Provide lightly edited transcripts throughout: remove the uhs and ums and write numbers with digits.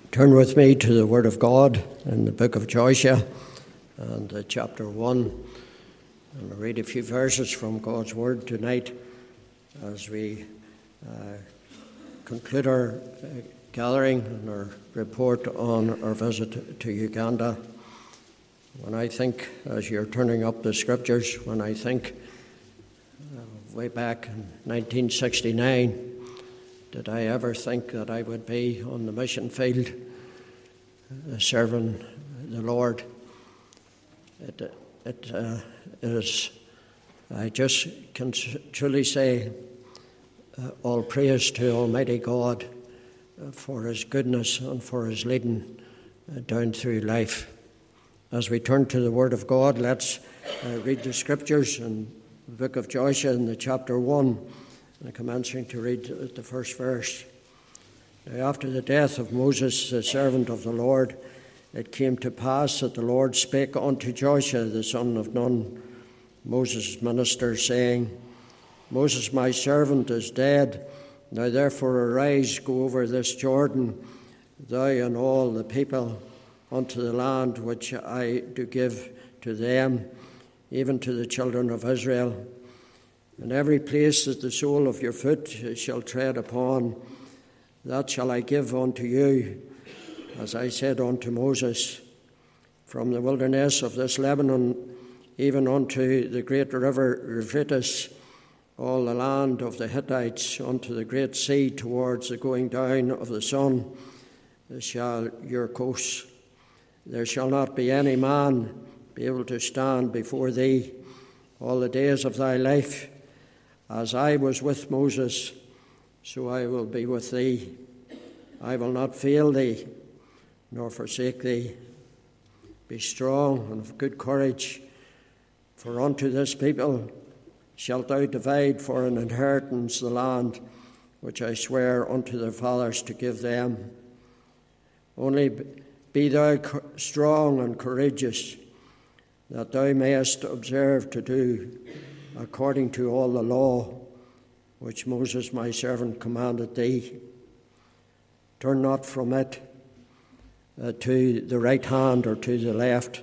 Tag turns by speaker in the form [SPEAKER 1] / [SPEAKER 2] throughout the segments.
[SPEAKER 1] Turn with me to the Word of God in the book of Joshua and chapter 1. And I'll read a few verses from God's Word tonight as we conclude our gathering and our report on our visit to Uganda. When I think, as you're turning up the scriptures, when I think way back in 1969, did I ever think that I would be on the mission field serving the Lord? It is, I just can truly say, all praise to Almighty God for His goodness and for His leading down through life. As we turn to the Word of God, let's read the scriptures in the book of Joshua in the chapter 1. I'm commencing to read the first verse. Now, after the death of Moses, the servant of the Lord, it came to pass that the Lord spake unto Joshua, the son of Nun, Moses' minister, saying, Moses, my servant, is dead. Now therefore arise, go over this Jordan, thou and all the people, unto the land which I do give to them, even to the children of Israel. And every place that the sole of your foot shall tread upon, that shall I give unto you, as I said unto Moses, from the wilderness of this Lebanon, even unto the great river Euphrates, all the land of the Hittites, unto the great sea towards the going down of the sun, shall your coast. There shall not be any man be able to stand before thee all the days of thy life. As I was with Moses, so I will be with thee. I will not fail thee, nor forsake thee. Be strong and of good courage, for unto this people shalt thou divide for an inheritance the land which I swear unto their fathers to give them. Only be thou strong and courageous, that thou mayest observe to do according to all the law which Moses my servant commanded thee. Turn not from it to the right hand or to the left,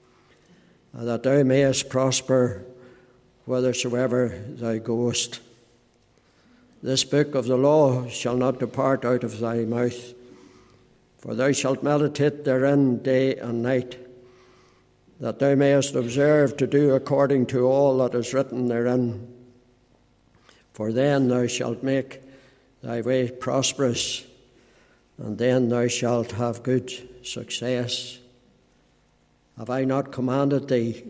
[SPEAKER 1] that thou mayest prosper whithersoever thou goest. This book of the law shall not depart out of thy mouth, for thou shalt meditate therein day and night, that thou mayest observe to do according to all that is written therein. For then thou shalt make thy way prosperous, and then thou shalt have good success. Have I not commanded thee?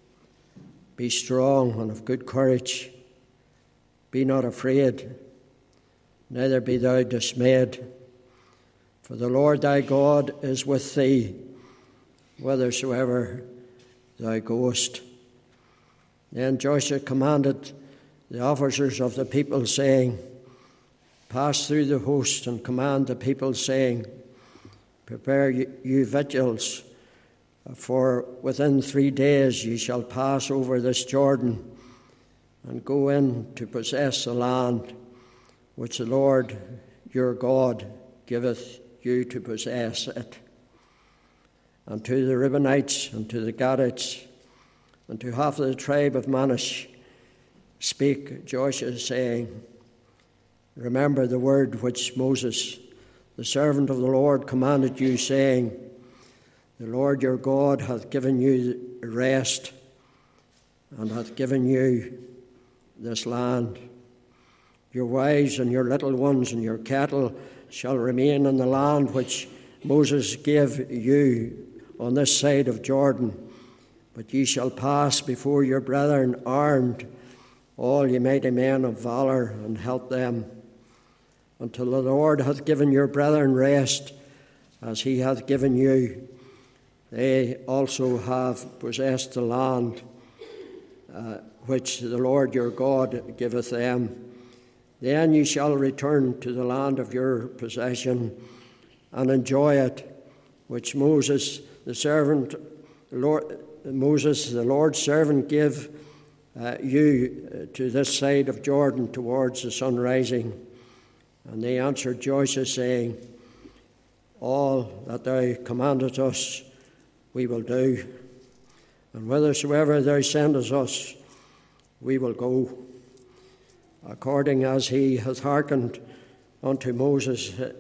[SPEAKER 1] Be strong and of good courage. Be not afraid, neither be thou dismayed. For the Lord thy God is with thee, whithersoever thou goest. Then Joshua commanded the officers of the people, saying, Pass through the host and command the people, saying, Prepare you victuals, for within 3 days ye shall pass over this Jordan, and go in to possess the land which the Lord your God giveth you to possess it. And to the Reubenites, and to the Gadites, and to half of the tribe of Manasseh, speak Joshua, saying, Remember the word which Moses, the servant of the Lord, commanded you, saying, The Lord your God hath given you rest, and hath given you this land. Your wives and your little ones and your cattle shall remain in the land which Moses gave you on this side of Jordan, but ye shall pass before your brethren armed, all ye mighty men of valour, and help them, until the Lord hath given your brethren rest, as he hath given you. They also have possessed the land which the Lord your God giveth them. Then ye shall return to the land of your possession, and enjoy it, which Moses, the Lord's servant, gave you to this side of Jordan towards the sun rising. And they answered Joshua, saying, all that thou commandest us, we will do. And whithersoever thou sendest us, we will go. According as he hath hearkened unto Moses in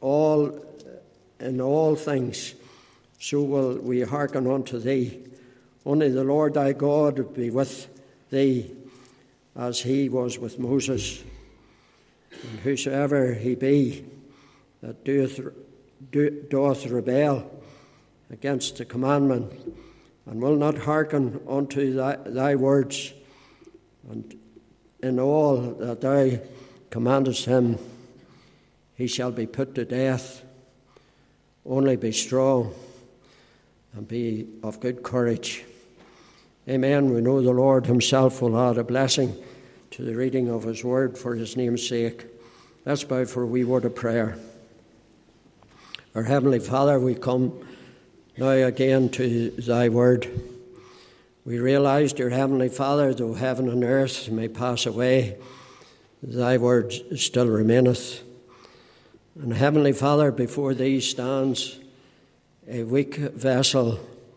[SPEAKER 1] all things, so will we hearken unto thee. Only the Lord thy God be with thee, as he was with Moses. And whosoever he be that doth rebel against the commandment, and will not hearken unto thy words, and in all that thou commandest him, he shall be put to death. Only be strong and be of good courage. Amen. We know the Lord himself will add a blessing to the reading of his word for his name's sake. Let's bow for a wee word of prayer. Our Heavenly Father, we come now again to thy word. We realize, dear Heavenly Father, though heaven and earth may pass away, thy word still remaineth. And Heavenly Father, before thee stands a weak vessel,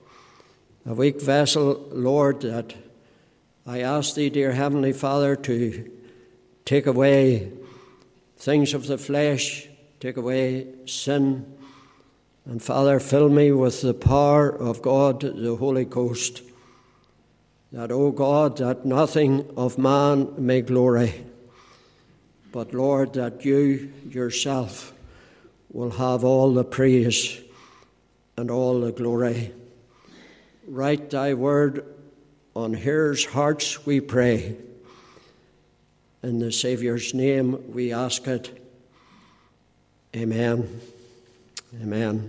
[SPEAKER 1] Lord, that I ask thee, dear Heavenly Father, to take away things of the flesh, take away sin, and Father, fill me with the power of God, the Holy Ghost, that, O God, that nothing of man may glory, but, Lord, that you yourself will have all the praise and all the glory. Write thy word on hearers' hearts, we pray. In the Saviour's name we ask it. Amen. Amen.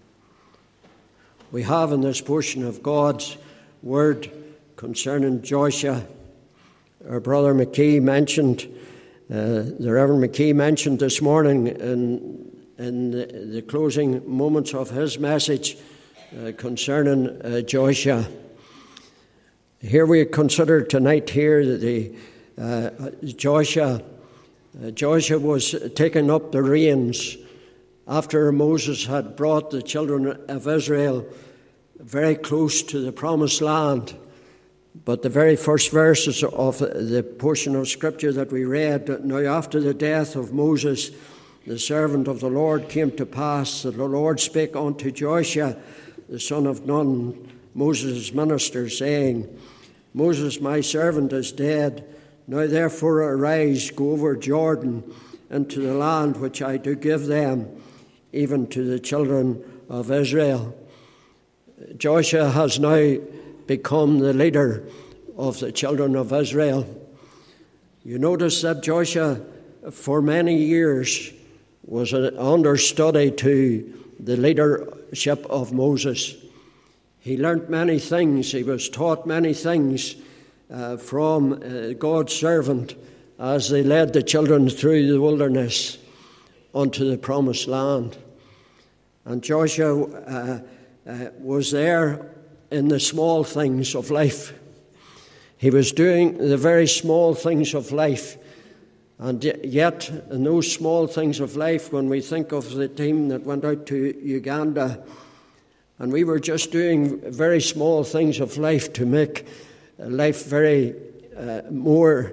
[SPEAKER 1] We have in this portion of God's word concerning Joshua, our brother McKee mentioned, the Reverend McKee mentioned this morning in the closing moments of his message concerning Joshua. Here we consider tonight here that Joshua was taking up the reins after Moses had brought the children of Israel very close to the promised land. But the very first verses of the portion of Scripture that we read, now after the death of Moses, the servant of the Lord, came to pass that the Lord spake unto Joshua, the son of Nun, Moses' minister, saying, Moses, my servant, is dead. Now therefore arise, go over Jordan into the land which I do give them, even to the children of Israel. Joshua has now become the leader of the children of Israel. You notice that Joshua, for many years, was an understudy to the leadership of Moses. He learnt many things. He was taught many things from God's servant as they led the children through the wilderness unto the promised land. And Joshua was there in the small things of life. He was doing the very small things of life. And yet, in those small things of life, when we think of the team that went out to Uganda, and we were just doing very small things of life to make life very more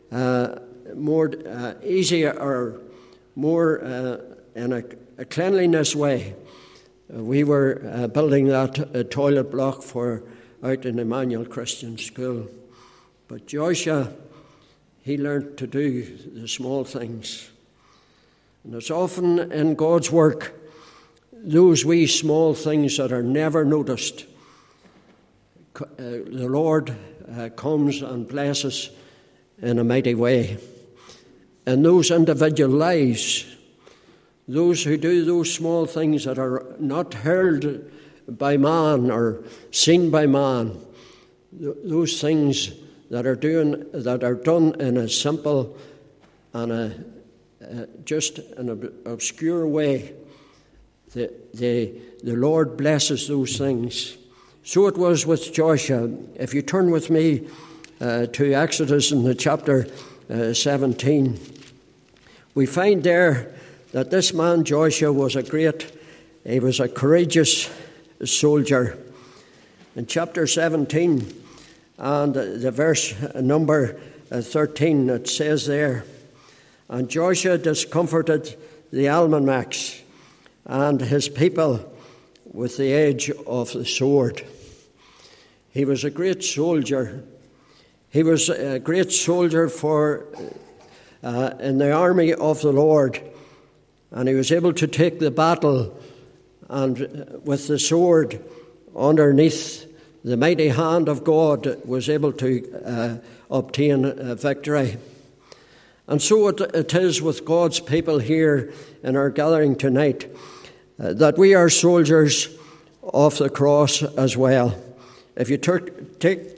[SPEAKER 1] easier, or more in a cleanliness way. We were building that toilet block for out in Emmanuel Christian School. But Joshua, he learned to do the small things. And it's often in God's work, those wee small things that are never noticed, the Lord comes and blesses in a mighty way. In those individual lives, those who do those small things that are not heard by man or seen by man, those things that are done in a simple and just an obscure way, the Lord blesses those things. So it was with Joshua. If you turn with me to Exodus in the chapter 17, we find there that this man Joshua was a great He was a courageous soldier. In chapter 17 and the verse number 13, it says there, "And Joshua discomforted the Amalekite and his people with the edge of the sword." He was a great soldier. He was a great soldier in the army of the Lord, and he was able to take the battle, and with the sword underneath the mighty hand of God was able to obtain a victory. And so it is with God's people here in our gathering tonight, that we are soldiers of the cross as well. If you take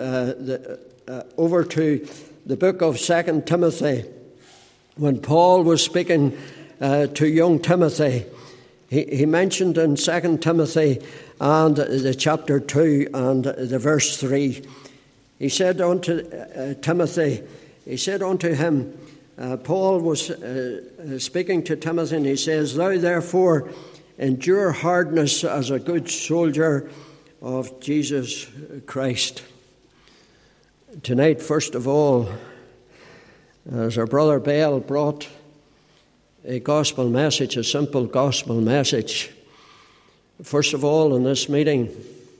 [SPEAKER 1] over to the book of 2 Timothy, when Paul was speaking to young Timothy, he mentioned in 2 Timothy and the chapter 2 and the verse 3, he said unto Timothy, he said unto him, Paul was speaking to Timothy, and he says, "Thou therefore endure hardness as a good soldier of Jesus Christ." Tonight, first of all, as our brother Bell brought a gospel message, a simple gospel message, first of all in this meeting,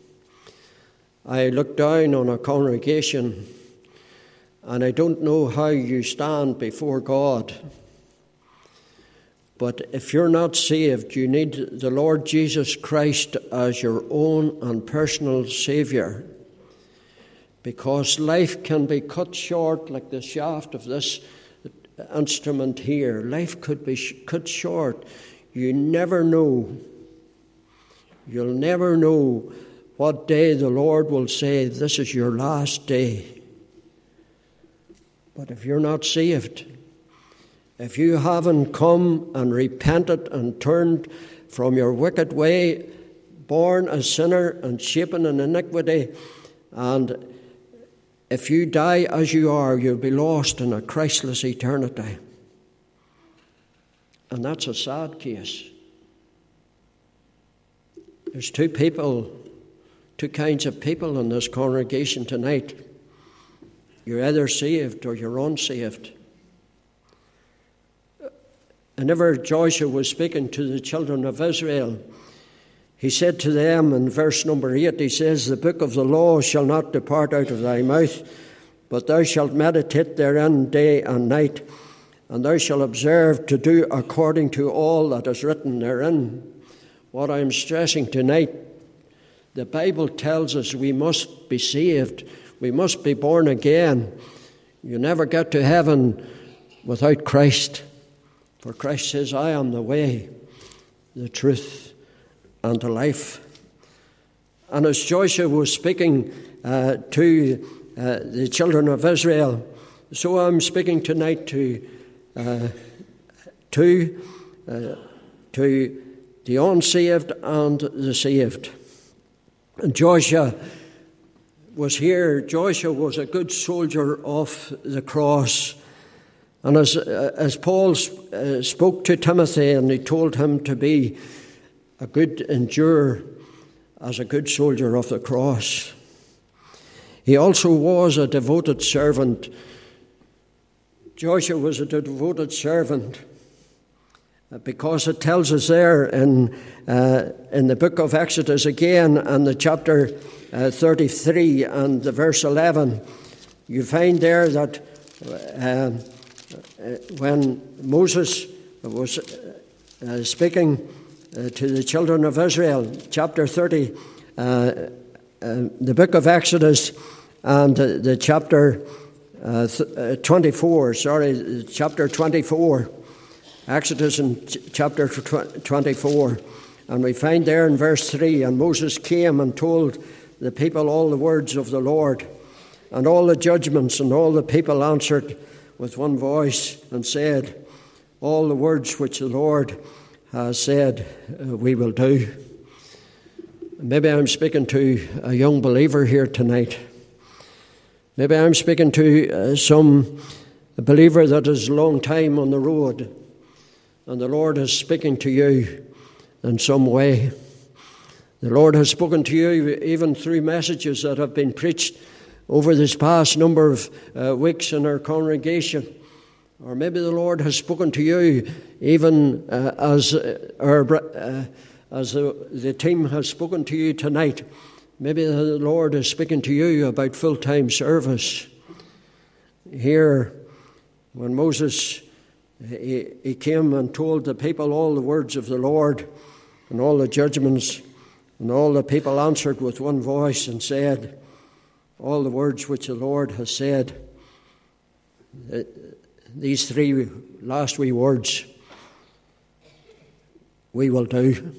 [SPEAKER 1] I look down on a congregation, and I don't know how you stand before God, but if you're not saved, you need the Lord Jesus Christ as your own and personal Saviour, because life can be cut short like the shaft of this instrument here. Life could be cut short. You never know. You'll never know what day the Lord will say, "This is your last day." But if you're not saved, if you haven't come and repented and turned from your wicked way, born a sinner and shapen in iniquity, and if you die as you are, you'll be lost in a Christless eternity. And that's a sad case. There's two kinds of people in this congregation tonight. You're either saved or you're unsaved. Whenever Joshua was speaking to the children of Israel, he said to them in verse number 8, he says, "The book of the law shall not depart out of thy mouth, but thou shalt meditate therein day and night, and thou shalt observe to do according to all that is written therein." What I'm stressing tonight, the Bible tells us we must be saved. We must be born again. You never get to heaven without Christ. For Christ says, "I am the way, the truth, and the life." And as Joshua was speaking to the children of Israel, so I'm speaking tonight to the unsaved and the saved. And Joshua was here. Joshua was a good soldier of the cross. And as Paul spoke to Timothy, and he told him to be a good endurer as a good soldier of the cross, he also was a devoted servant. Joshua was a devoted servant, because it tells us there in the book of Exodus again, and the chapter 33 and the verse 11, you find there that when Moses was speaking to the children of Israel, chapter 30, the book of Exodus and the chapter 24, chapter 24, Exodus and chapter 24, and we find there in verse 3, "And Moses came and told the people all the words of the Lord, and all the judgments, and all the people answered with one voice and said, All the words which the Lord has said, we will do." Maybe I'm speaking to a young believer here tonight. Maybe I'm speaking to some believer that is a long time on the road, and the Lord is speaking to you in some way. The Lord has spoken to you even through messages that have been preached over this past number of weeks in our congregation. Or maybe the Lord has spoken to you even as the team has spoken to you tonight. Maybe the Lord is speaking to you about full-time service. Here, when Moses he came and told the people all the words of the Lord and all the judgments, and all the people answered with one voice and said, all the words which the Lord has said. These three last wee words, we will do.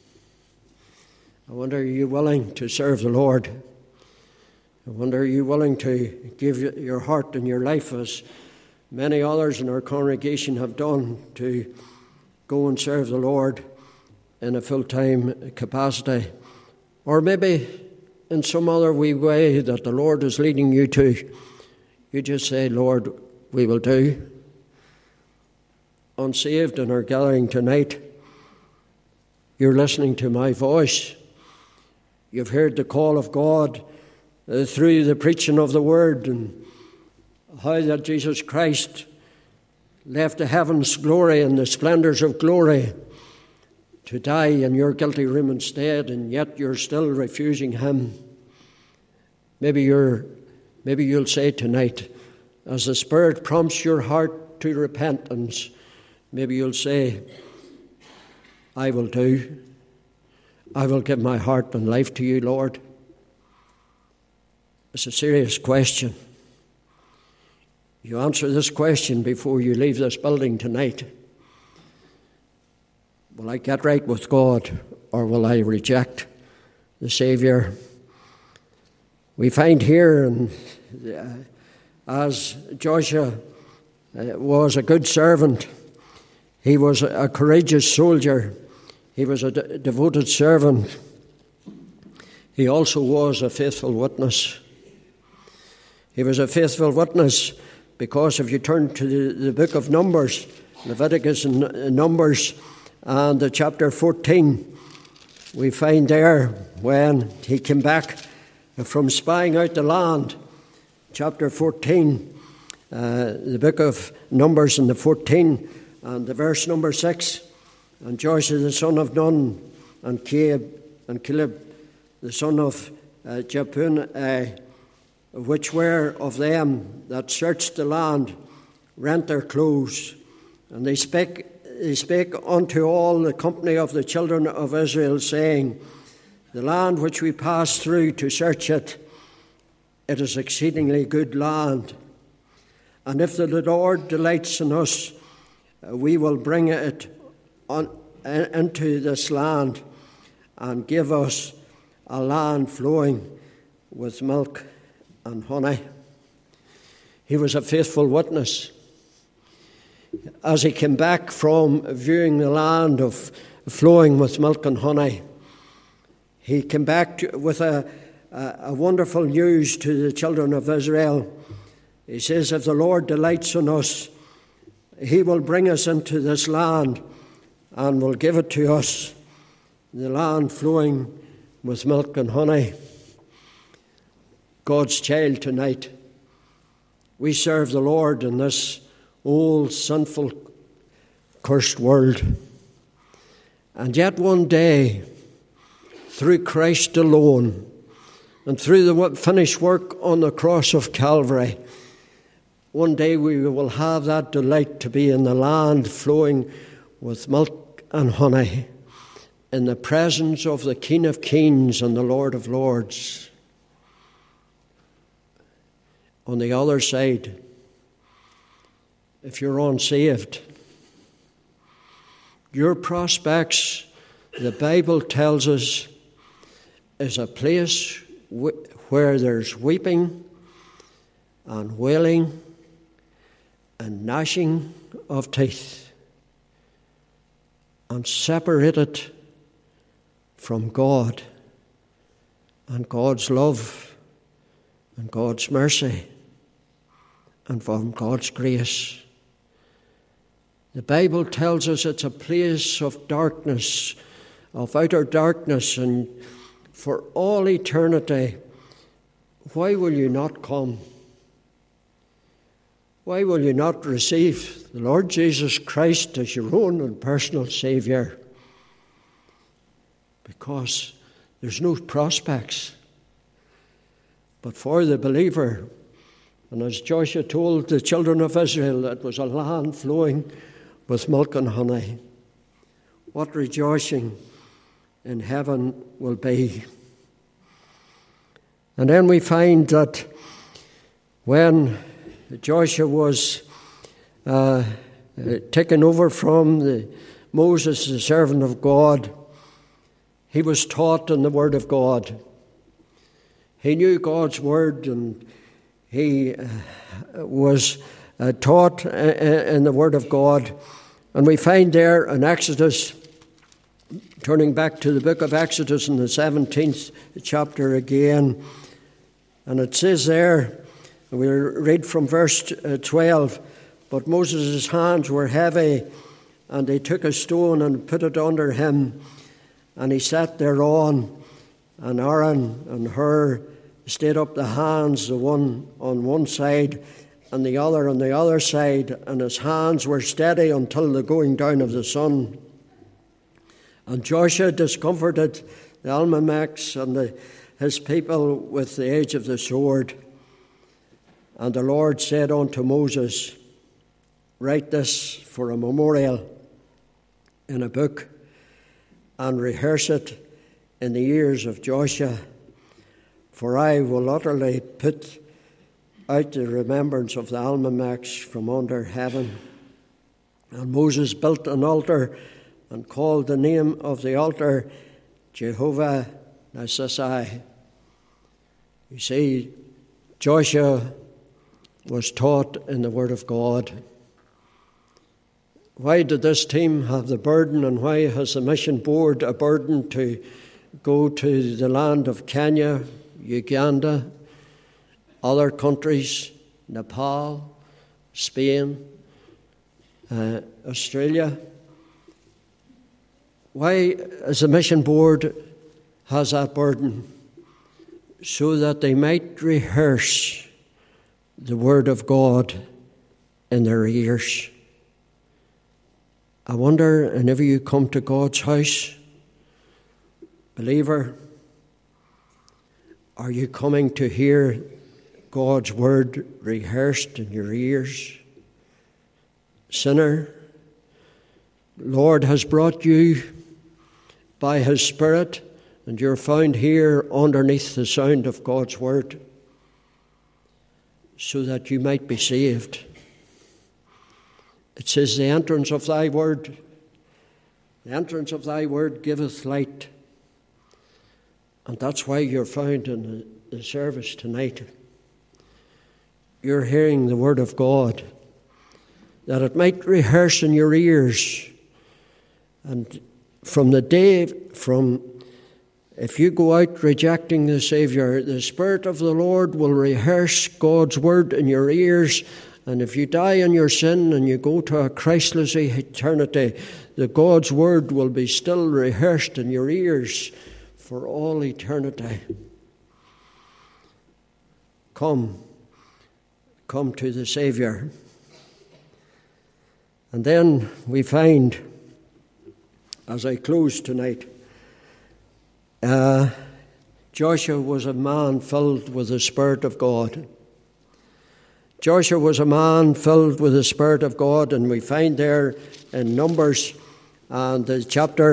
[SPEAKER 1] I wonder, are you willing to serve the Lord? I wonder, are you willing to give your heart and your life, as many others in our congregation have done, to go and serve the Lord in a full-time capacity? Or maybe in some other wee way that the Lord is leading you to, you just say, Lord, we will do. Unsaved in our gathering tonight, you're listening to my voice. You've heard the call of God through the preaching of the Word, and how that Jesus Christ left the heavens' glory and the splendours of glory to die in your guilty room instead, and yet you're still refusing Him. Maybe you'll say tonight, as the Spirit prompts your heart to repentance, maybe you'll say, I will do. I will give my heart and life to you, Lord. It's a serious question. You answer this question before you leave this building tonight. Will I get right with God, or will I reject the Saviour? We find here, as Joshua was a good servant, he was a courageous soldier, he was a devoted servant, he also was a faithful witness. He was a faithful witness because if you turn to the book of Numbers, Leviticus and Numbers, and the chapter 14, we find there when he came back from spying out the land, chapter 14, the book of Numbers in the 14, and the verse number 6, and Joshua the son of Nun, and Caleb the son of Jephunneh, which were of them that searched the land, rent their clothes, and they spake unto all the company of the children of Israel, saying, the land which we passed through to search it, it is exceedingly good land. And if the Lord delights in us, we will bring it into this land and give us a land flowing with milk and honey. He was a faithful witness. As he came back from viewing the land of flowing with milk and honey, he came back with a wonderful news to the children of Israel. He says, if the Lord delights in us, He will bring us into this land and will give it to us, the land flowing with milk and honey. God's child tonight, we serve the Lord in this old, sinful, cursed world. And yet one day, through Christ alone, and through the finished work on the cross of Calvary, one day we will have that delight to be in the land flowing with milk and honey, in the presence of the King of Kings and the Lord of Lords. On the other side, if you're unsaved, your prospects, the Bible tells us, is a place where there's weeping and wailing and gnashing of teeth, and separated from God and God's love and God's mercy and from God's grace. The Bible tells us it's a place of darkness of outer darkness and for all eternity, why will you not come? Why will you not receive the Lord Jesus Christ as your own and personal Saviour? Because there's no prospects. But for the believer, and as Joshua told the children of Israel, it was a land flowing with milk and honey. What rejoicing in heaven will be. And then we find that when Joshua was taken over from Moses, the servant of God, he was taught in the Word of God. He knew God's Word, and he was taught in the Word of God. And we find there in Exodus, turning back to the book of Exodus in the 17th chapter again, and it says there, we'll read from verse 12, "But Moses' hands were heavy, and they took a stone and put it under him, and he sat thereon, and Aaron and Hur stayed up the hands, the one on one side and the other on the other side, and his hands were steady until the going down of the sun. And Joshua discomforted the Amalekite and his people with the edge of the sword. And the Lord said unto Moses, Write this for a memorial in a book, and rehearse it in the ears of Joshua, for I will utterly put out the remembrance of the Amalekites from under heaven. And Moses built an altar and called the name of the altar Jehovah Nissi. You see, Joshua was taught in the Word of God. Why did this team have the burden, and why has the mission board a burden to go to the land of Kenya, Uganda, other countries, Nepal, Spain, Australia? Why, as the mission board has that burden? So that they might rehearse the Word of God in their ears. I wonder, whenever you come to God's house, believer, are you coming to hear God's Word rehearsed in your ears? Sinner, Lord has brought you by His Spirit, and you're found here underneath the sound of God's Word, so that you might be saved. It says, the entrance of thy word giveth light. And that's why you're found in the service tonight. You're hearing the Word of God, that it might rehearse in your ears. And if you go out rejecting the Saviour, the Spirit of the Lord will rehearse God's Word in your ears. And if you die in your sin and you go to a Christless eternity, the God's Word will be still rehearsed in your ears for all eternity. Come to the Saviour. And then we find, as I close tonight, Joshua was a man filled with the Spirit of God. Joshua was a man filled with the Spirit of God, and we find there in Numbers chapter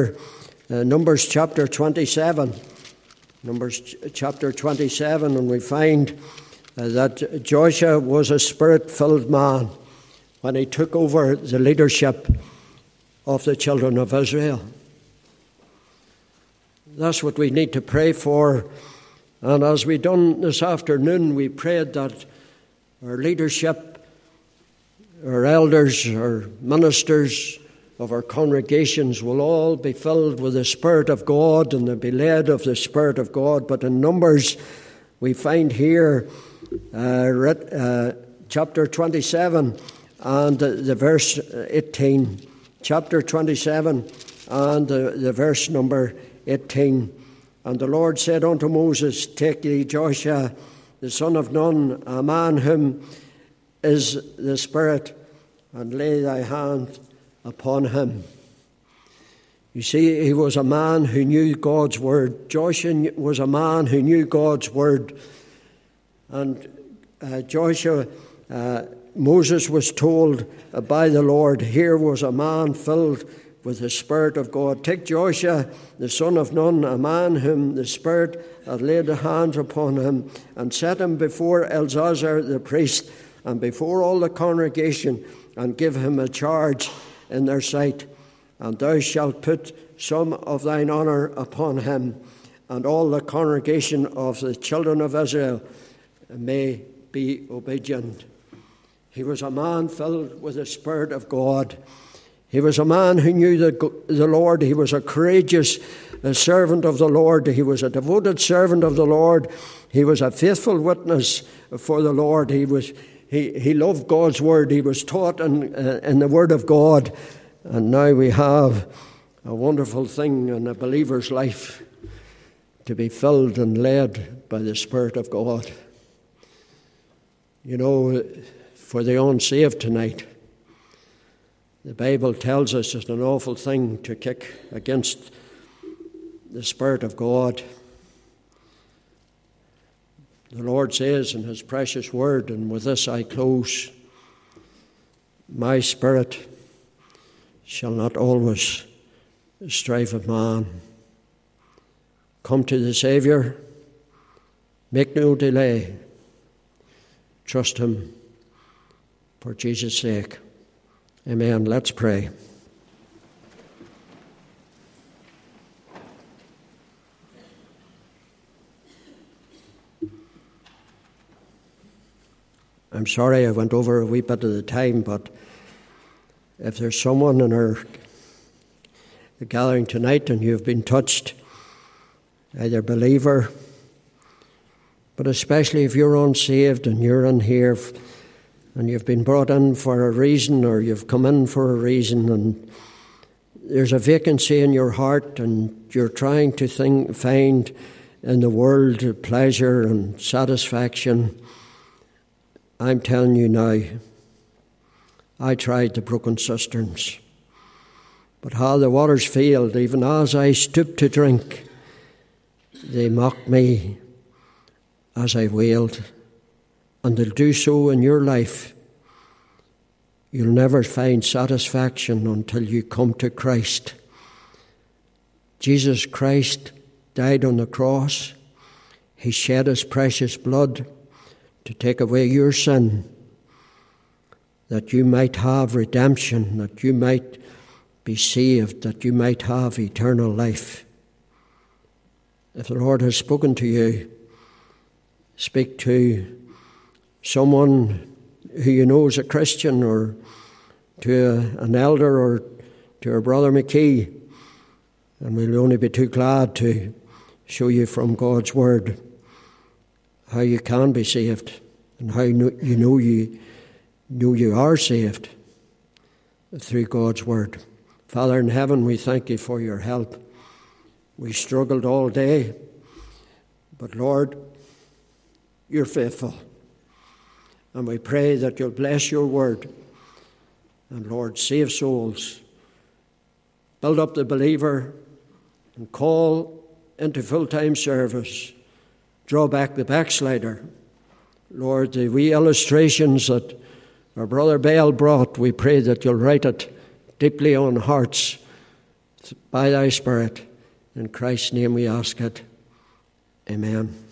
[SPEAKER 1] 27. Numbers chapter 27, and we find that Joshua was a Spirit-filled man when he took over the leadership of the children of Israel. That's what we need to pray for. And as we done this afternoon, we prayed that our leadership, our elders, our ministers of our congregations will all be filled with the Spirit of God, and they'll be led of the Spirit of God. But in Numbers, we find here chapter 27 and the verse 18. Chapter 27 and the verse number 18. And the Lord said unto Moses, take thee Joshua, the son of Nun, a man whom is the Spirit, and lay thy hand upon him. You see, he was a man who knew God's word. Joshua was a man who knew God's word. And Moses was told by the Lord, here was a man filled with the Spirit of God. Take Joshua, the son of Nun, a man whom the Spirit had laid hands upon him, and set him before Eleazar the priest, and before all the congregation, and give him a charge in their sight. And thou shalt put some of thine honour upon him, and all the congregation of the children of Israel may be obedient. He was a man filled with the Spirit of God. He was a man who knew the Lord. He was a courageous servant of the Lord. He was a devoted servant of the Lord. He was a faithful witness for the Lord. He loved God's word. He was taught in the word of God. And now we have a wonderful thing in a believer's life, to be filled and led by the Spirit of God. You know, for the unsaved tonight, the Bible tells us it's an awful thing to kick against the Spirit of God. The Lord says in his precious word, and with this I close, my spirit shall not always strive with man. Come to the Saviour, make no delay, trust him for Jesus' sake. Amen. Let's pray. I'm sorry I went over a wee bit of the time, but if there's someone in our gathering tonight and you've been touched, either believer, but especially if you're unsaved and you're in here and you've been brought in for a reason, or you've come in for a reason, and there's a vacancy in your heart, and you're trying to find in the world pleasure and satisfaction, I'm telling you now, I tried the broken cisterns, but how the waters failed. Even as I stooped to drink, they mocked me as I wailed. And they'll do so in your life. You'll never find satisfaction until you come to Christ. Jesus Christ died on the cross. He shed his precious blood to take away your sin, that you might have redemption, that you might be saved, that you might have eternal life. If the Lord has spoken to you, speak to someone who you know is a Christian, or to an elder, or to our brother McKee, and we'll only be too glad to show you from God's word how you can be saved, and how you are saved through God's word. Father in heaven, we thank you for your help. We struggled all day, but Lord, you're faithful. And we pray that you'll bless your word. And Lord, save souls. Build up the believer and call into full-time service. Draw back the backslider. Lord, the wee illustrations that our brother Bale brought, we pray that you'll write it deeply on hearts by thy Spirit. In Christ's name we ask it. Amen.